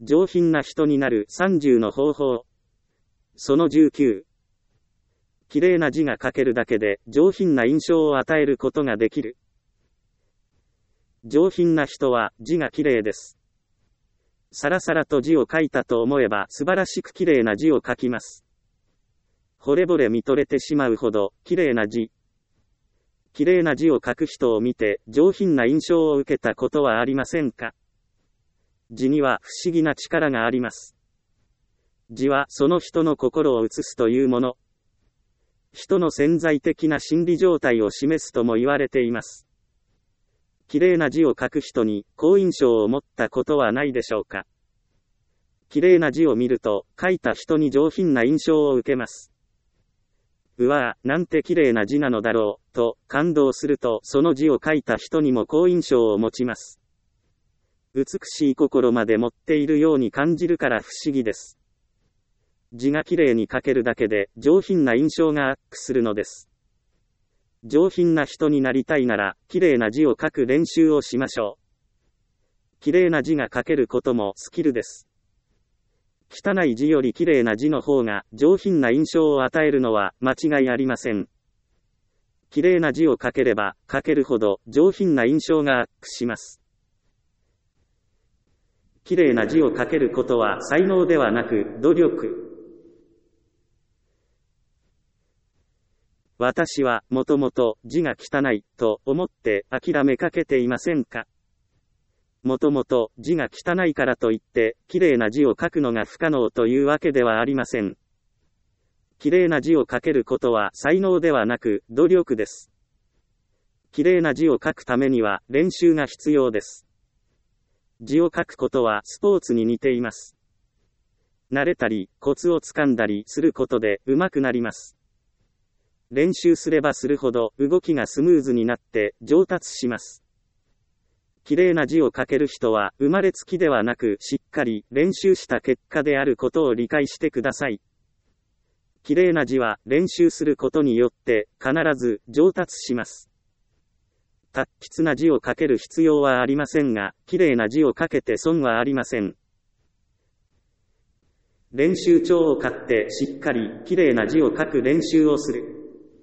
上品な人になる30の方法。その19。綺麗な字が書けるだけで上品な印象を与えることができる。上品な人は字が綺麗です。さらさらと字を書いたと思えば素晴らしく綺麗な字を書きます。惚れ惚れ見とれてしまうほど綺麗な字。綺麗な字を書く人を見て上品な印象を受けたことはありませんか？字には不思議な力があります。字はその人の心を映すというもの。人の潜在的な心理状態を示すとも言われています。綺麗な字を書く人に好印象を持ったことはないでしょうか？綺麗な字を見ると書いた人に上品な印象を受けます。うわぁ、なんて綺麗な字なのだろう、と感動するとその字を書いた人にも好印象を持ちます。美しい心まで持っているように感じるから不思議です。字が綺麗に書けるだけで上品な印象がアップするのです。上品な人になりたいなら綺麗な字を書く練習をしましょう。綺麗な字が書けることもスキルです。汚い字より綺麗な字の方が上品な印象を与えるのは間違いありません。綺麗な字を書ければ書けるほど上品な印象がアップします。綺麗な字を書けることは才能ではなく努力。私はもともと字が汚いと思って諦めかけていませんか？もともと字が汚いからといって綺麗な字を書くのが不可能というわけではありません。綺麗な字を書けることは才能ではなく努力です。綺麗な字を書くためには練習が必要です。字を書くことはスポーツに似ています。慣れたり、コツをつかんだりすることで上手くなります。練習すればするほど動きがスムーズになって上達します。綺麗な字を書ける人は生まれつきではなくしっかり練習した結果であることを理解してください。綺麗な字は練習することによって必ず上達します。達筆な字を書ける必要はありませんが、綺麗な字を書けて損はありません。練習帳を買ってしっかり綺麗な字を書く練習をする。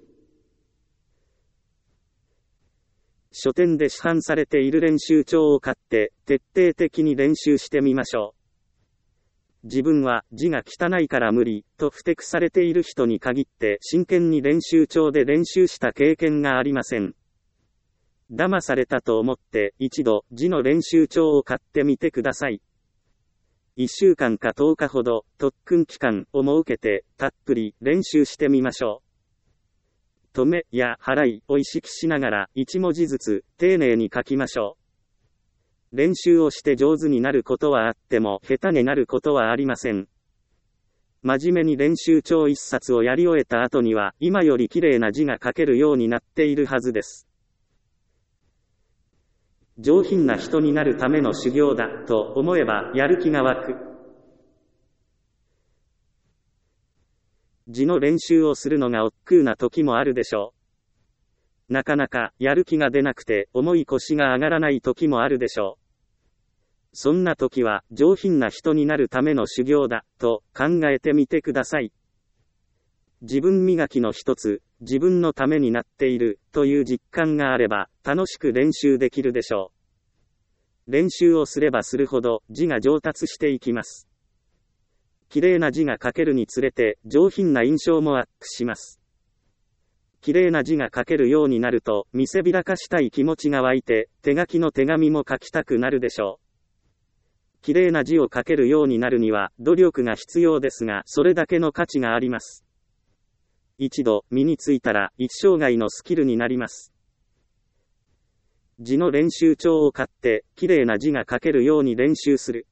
書店で市販されている練習帳を買って徹底的に練習してみましょう。自分は字が汚いから無理と不適されている人に限って真剣に練習帳で練習した経験がありません。騙されたと思って一度字の練習帳を買ってみてください。1週間か10日ほど特訓期間を設けてたっぷり練習してみましょう。止めや払いを意識しながら1文字ずつ丁寧に書きましょう。練習をして上手になることはあっても下手になることはありません。真面目に練習帳1冊をやり終えた後には今より綺麗な字が書けるようになっているはずです。上品な人になるための修行だと思えばやる気が湧く。字の練習をするのが億劫な時もあるでしょう。なかなかやる気が出なくて重い腰が上がらない時もあるでしょう。そんな時は上品な人になるための修行だと考えてみてください。自分磨きの一つ、自分のためになっているという実感があれば楽しく練習できるでしょう。練習をすればするほど字が上達していきます。綺麗な字が書けるにつれて上品な印象もアップします。綺麗な字が書けるようになると見せびらかしたい気持ちが湧いて手書きの手紙も書きたくなるでしょう。綺麗な字を書けるようになるには努力が必要ですがそれだけの価値があります。一度身についたら一生涯のスキルになります。字の練習帳を買って綺麗な字が書けるように練習する。